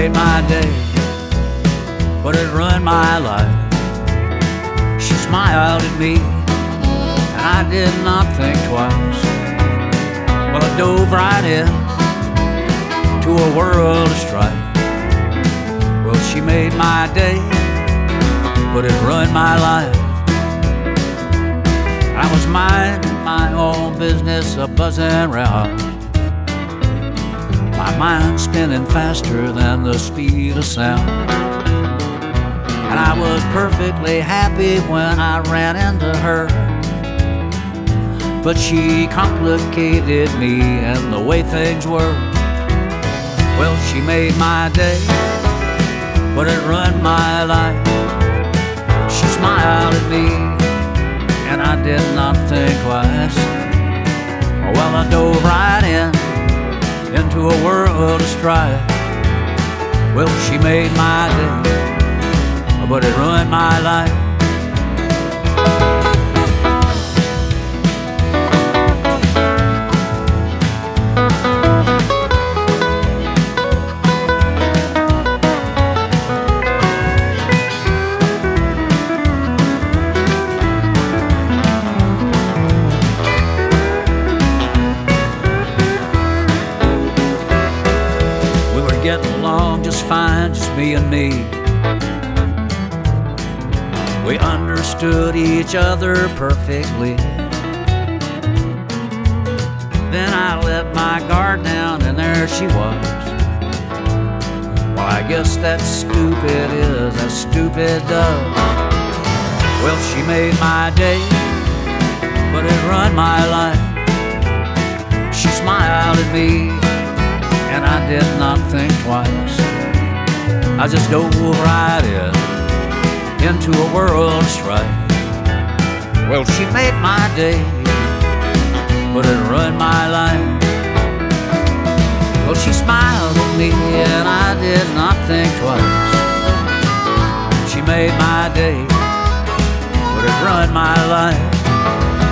made my day, but it ruined my life. She smiled at me, and I did not think twice. Well, I dove right in to a world of strife. Well, she made my day, but it ruined my life. I was minding my own business, a buzzing round, my mind spinning faster than the speed of sound. And I was perfectly happy when I ran into her, but she complicated me and the way things were. Well, she made my day, but it ruined my life. She smiled at me, and I did not think twice. Well, I dove right into a world of strife. Well, she made my day, but it ruined my life. Getting along just fine, just me and me. We understood each other perfectly. Then I let my guard down and there she was. Well, I guess that's stupid is as stupid does. Well, she made my day, but it ruined my life. She smiled at me, and I did not think twice. I just dove right into a world of strife. Well, she made my day, but it ruined my life. Well, she smiled at me, and I did not think twice. She made my day, but it ruined my life.